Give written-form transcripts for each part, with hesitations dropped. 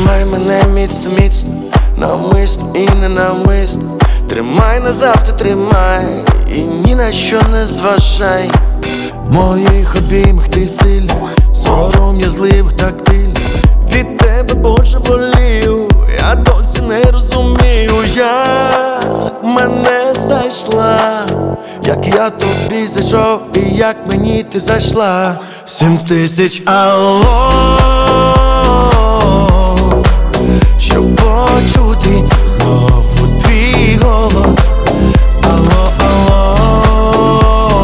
Тримай мене міцно, міцно, навмисно і ненавмисно. Тримай назавжди, тримай і ні на що не зважай. В моїх обіймах ти сильна, сором'язливих тактильна. Від тебе божеволію, я досі не розумію, як мене знайшла, як я тобі зайшов і як мені ти зайшла. 7000 алло, щоб почути знову твій голос. Алло, алло,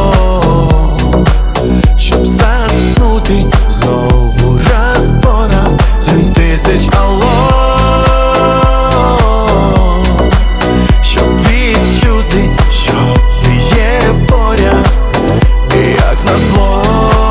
щоб заснути знову раз по раз. 7000 алло, щоб відчути, що ти є поряд, і як назло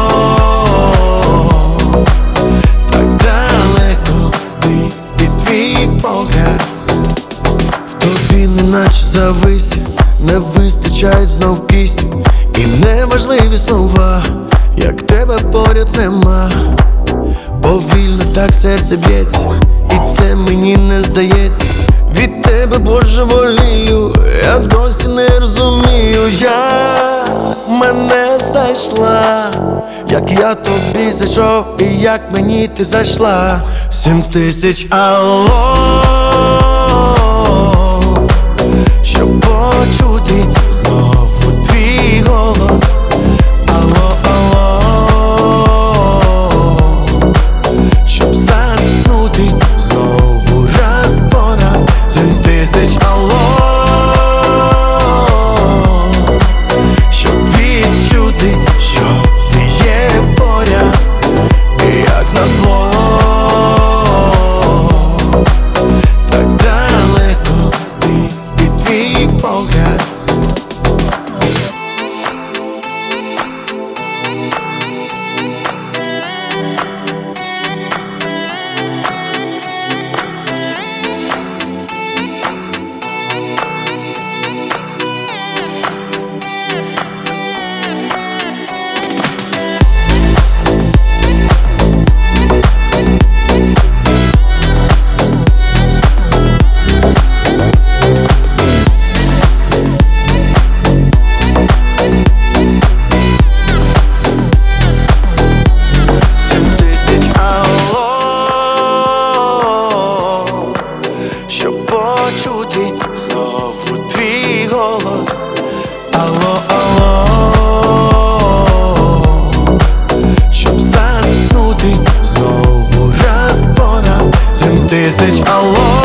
так далеко ти і твій погляд. В тобі неначе завис, не вистачає знов пісні, і неважливі слова, як тебе поряд нема. Повільно так серце б'ється, і це мені не здається. Від тебе божеволію, я досі не розумію, як мене знайшла, як я тобі зайшов і як мені ти зайшла. 7000 алло, щоб почути знову твій голос. Алло, алло, щоб заснути знову раз по раз. 7000 алло, щоб відчути, що ти є поряд, і як назло так далеко ти і твій погляд. Щоб почути знову твій голос. Алло, алло, щоб заснути знову раз по раз. 7000 алло.